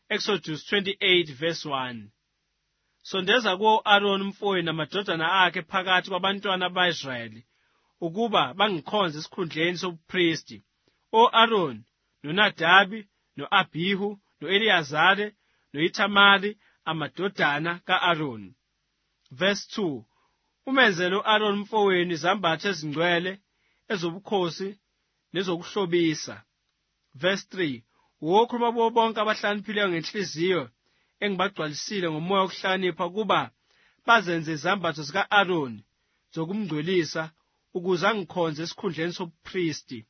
Exodus 28 verse 1. Sondeza kuwo Aroni umfowenu namadodana akhe phakathi kwabantwana baka-Israyeli ukuba bangikhonze esikhundleni sobupristi. O-Aroni, noNadabi, no-Abihu, no-Eliyazari, no-Ithamari, amadodana ka-Aroni. Verse 2. Umenzele u-Aroni umfowenu izambatho ezingcwele ezobukhosi nezokuhlobisa. Verse 3. Wokhuluma kubo bonke abahlakaniphileyo ngenhliziyo engibagcwalisile ngomoya wokuhlakanipha ukuba bazenze izambatho zika-Aroni zokumngcwelisa ukuze angikhonze esikhundleni sobupristi.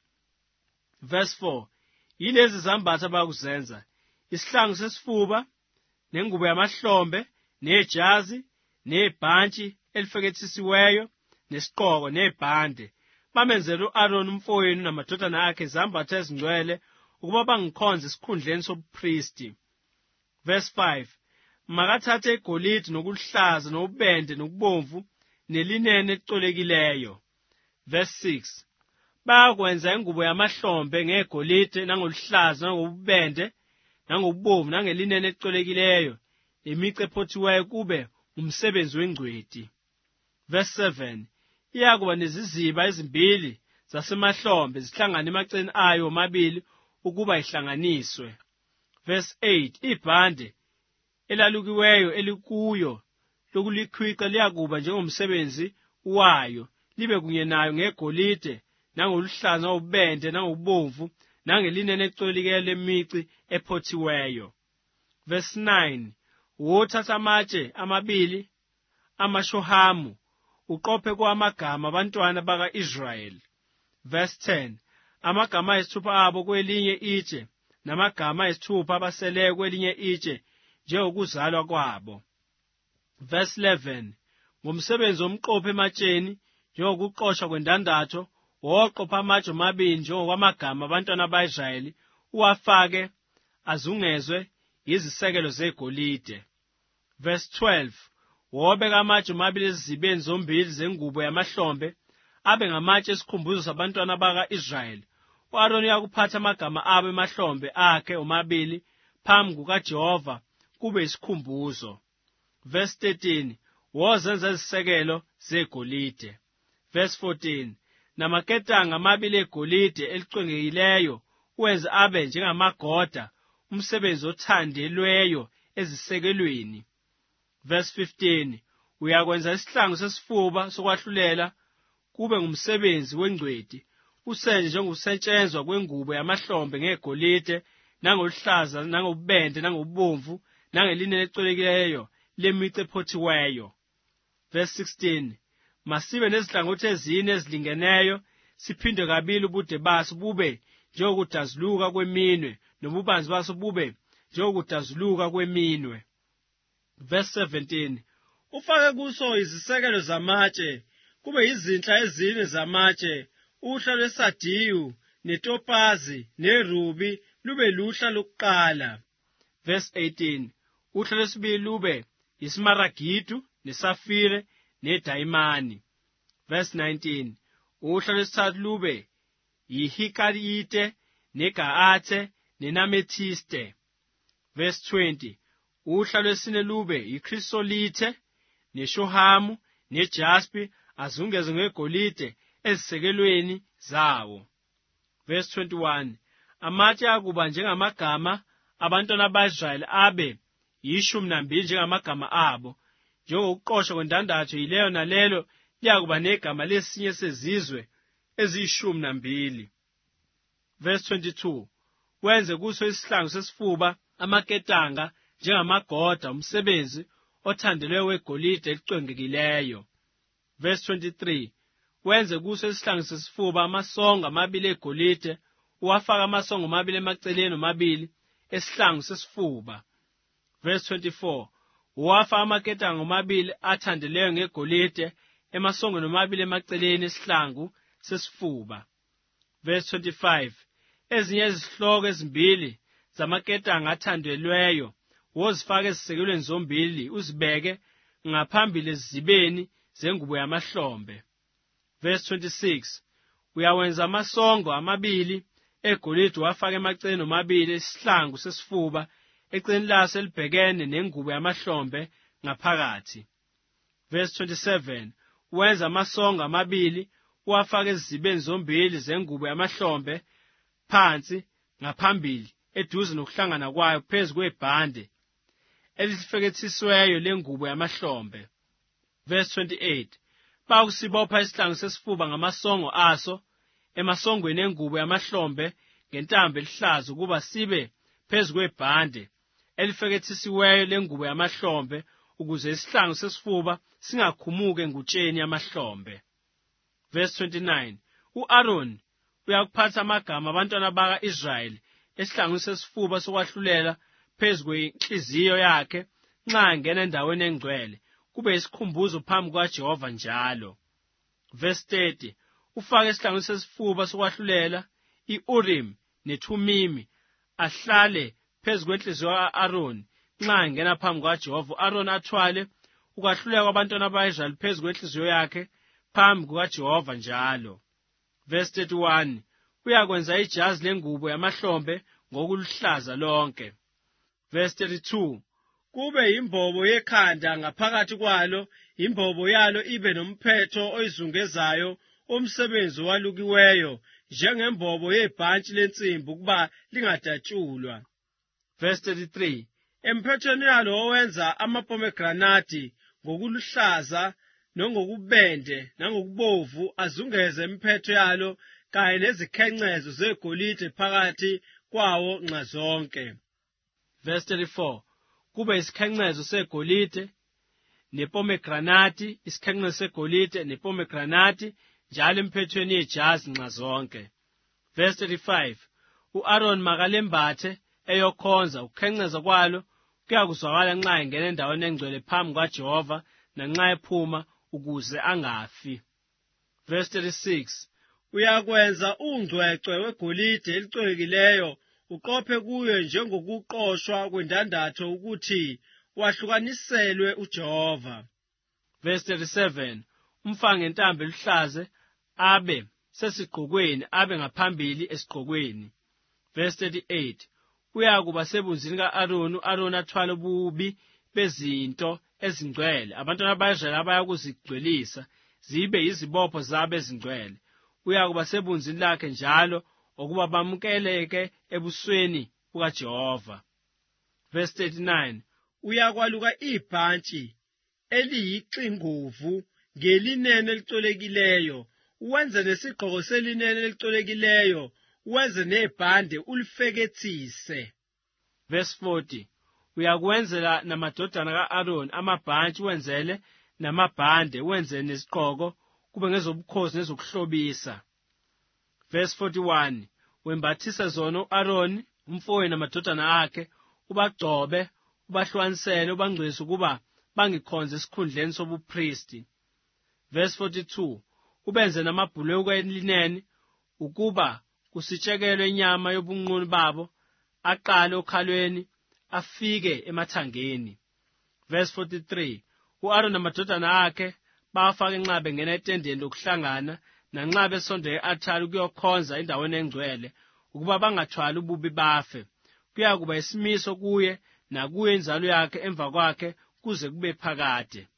Verse 4. Yilezi izambatho abakuzenza: isihlangu sesifuba, nengubo yamahlombe, nejazi, nebhantshi elifekethisiweyo, nesiqhoko, nebhande. Bamenzele u-Aroni umfowenu namadodana akhe izambatho ezingcwele ukuba bangikhonze esikhundleni sobupristi. Verse 5. Makathathe igolide nokuluhlaza nobubende nokubomvu nelinene elicolekileyo. Verse 6. Bayakwenza ingubo yamahlombe ngegolide nangoluhlaza nangobubende nangobomvu nangelinene elicolekileyo lemicu ephothiweyo kube umsebenzi wengcweti. Verse 7. Iyakuba neziziba ezimbili zasemahlombe zihlangane emaceni ayo omabili ukuba ihlanganiswe. Verse 8. Ibhande elalukiweyo elikuyo lokulikhwica liyakuba njengomsebenzi wayo, libe kunye nayo ngegolide nangoluhlaza nangobubende nangobomvu nangelinene elicolekileyo lemici ephothiweyo. Verse 9. Wothatha amatshe amabili amashohamu uqophe kwamagama abantwana baka-Israyeli. Verse 10. Amagama ayisithupha abo kwelinye itshe namagama ayisithupha abaseleyo kwelinye itshe njengokuzalwa kwabo. Verse 11. Ngomsebenzi womqopho ematsheni njengokuqoshwa kwendandatho, woqopha amatshe omabili njengokwamagama abantwana ba-Israyeli, uwafake azungezwe yizisekelo zegolide. Verse 12. Wobeka amatshe omabili ezizibeni zombili zengubo yamahlombe abe ngamatshe esikhumbuzo sabantwana baka-Israyeli. U-Aroni uyakuphatha amagama abo emahlombe akhe omabili phambi kukaJehova kube isikhumbuzo. Verse 13. Wozenza izisekelo zegolide. Verse 14. Namaketanga amabili egolide elicwengekileyo wenze abe njengamagoda, umsebenzi othandelweyo ezisekelweni. Verse 15. Uyakwenza isihlangu sesifuba sokwahlulela kube ngumsebenzi wengcweti, usenje njengokusetshenzwa kwengubo yamahlombe ngegolide nangoluhlaza nangobubende nangobomvu nangelinene elicolekileyo lemicu ephothiweyo. Verse 16. Masibe nezihlangothi ezine ezilingeneyo, siphinde kabili ubude baso bube njengokudazuluka kweminwe, nobubanzi baso bube njengokudazuluka kweminwe. Verse 17. Ufake kuso izisekelo zamatshe, kube yizinhla ezine zamatshe, uhla lwesadiyu, netopazi, nerubi, lube luhla lokuqala. Verse 18. Uhla lwesibili lube yismaragidu, nesafire, nedayimani. Verse 19. Uhla lwesithathu lube yihikalite, negaathe, nenamethiste. Verse 20. Uhla lwesine lube yikhrisolithe, neshohamu, nejaspi, azungeze ngegolide ezisekelweni zawo. Verse 21. Amatshe akuba njengamagama abantwana ba-Israyeli abe 12 njengamagama abo, njengokuqoshwa kwendandatho yileyo nalelo liyakuba negama lesinye sezizwe eziyi-12. Verse 22. Wenze kuso isihlangu sesifuba amaketanga njengamagoda, umsebenzi othandelweyo wegolide elicwengekileyo. Verse 23. Wenze kuso isihlangu sesifuba amasongo amabili egolide, uwafaka amasongo amabili emaceleni omabili esihlangu sesifuba. Verse 24. Uwafaka amaketanga omabili athandeleyo ngegolide emasongweni omabili emaceleni esihlangu sesifuba. Verse 25. Ezinye izihloko ezimbili zamaketanga athandelweyo wozifaka ezisekelweni zombili, uzibeke ngaphambili ezibeni zengubo yamahlombe. Verse 26. Uyawenza amasongo amabili egolide wafaka emaceleni omabili esihlangu sesifuba eceleni laso elibhekene nengubo yamahlombe ngaphakathi. Verse 27, wenza amasongo amabili, uwafaka ezizibeni zombili zengubo yamahlombe phansi ngaphambili eduze nokuhlangana kwayo phezu kwebhande elifekethisweyo lengubo yamahlombe. Verse 28, bakusibopha isihlangu sesifuba ngamasongo aso emasongweni engubo yamahlombe ngentambo elihlaza ukuba sibe phezu kwebhande elifekethisiweyo lengubo yamahlombe ukuze isihlangu sesifuba singakhumuke ngutsheni yamahlombe. Verse 29, u-Aaron uyakuphatha amagama abantwana baka-Israyeli esihlangwini sesifuba sokwahlulela phezu kwenhliziyo yakhe nxa angena endaweni engcwele, kube isikhumbuzo phambi kukaJehova njalo. Verse 30, ufake esihlangwini sesifuba sokwahlulela i-Urim neThumimi ahlale phezu kwenhliziyo ka-Aaron nxa angena phambi kukaJehova. U-Aaron athwale ukwahluleka kwabantwana baka-Israyeli phezu kwenhliziyo yakhe phambi kukaJehova njalo. Verse 31, uyakwenza ijazi lengubo yamahlombe ngokuluhlaza lonke. Verse 32, kube imbobo yekhanda ngaphakathi kwalo, imbobo yalo ibe nomphetho oyizungezayo omsebenzi owalukiweyo njengembobo yebhantshi lensimbi ukuba lingadatshulwa. Verse 33, emphethweni yalo owenza amapomegranati ngokuluhlaza nongokubende nangokubovu azungeze imphetho yalo kanye nezikhencezo zegolide phakathi kwawo nxazonke. Verse 34, kube isikhencezo segolide nepomegranati, isikhencezo segolide nepomegranati njalo emphethweni yejazi nxazonke. Verse 35, u-Aaron makalembathe eyokhonza, ukukhenceza kwalo kuyakuzwakala nxa engena endaweni engcwele phambi kukaJehova nanxa ephuma ukuze angafi. Verse 36, uyakwenza ungcwecwe wegolide elicwekileyo uqophe kuyo njengokuqoshwa kwendandatho ukuthi wahlukaniselwe uJehova. Verse 37, umfake ngentambo eluhlaza abe sesigqokweni abe ngaphambili esigqokweni. Verse 38, uyakuba sebunzini ka-Aroni, u-Aroni athwale ububi bezinto ezingcwele abantwana baka-Israyeli abayakuzigcwelisa zibe yizibopho zabo ezingcwele. Uyakuba sebunzini lakhe njalo ukuba bamukeleke ebusweni bukaJehova. Verse 39, uyakwaluka ibhantshi eliyixinguvu ngelinene elicolekileyo, uwenze nesigqoko selinene elicolekileyo, uwenze nebhande ulifekethise. Verse 40, uyakwenzela namadodana ka-Aroni amabhantshi, wenzele namabhande, wenze nesigqoko kube ngezobukhosi nezokuhlobisa. Verse 41, wembathisa zona u-Aroni umfowenu namadodana akhe, ubagcobe, ubahlukanisele, ubangcwelise ukuba bangikhonze esikhundleni sobupristi. Verse 42, ubenze namabhulekwe elineni ukuba kusitshekelwe inyama yobunqunu babo, aqale okhalweni afike emathangeni. Verse 43, u-Aroni namadodana akhe bafaka inxa bengena etendeni lokuhlangana nanxa besondele e-althare ukuyokhonza endaweni engcwele ukuba bangathwali ububi bafe. Kuyakuba isimiso kuye nakuyo inzalo yakhe emva kwakhe kuze kube phakade.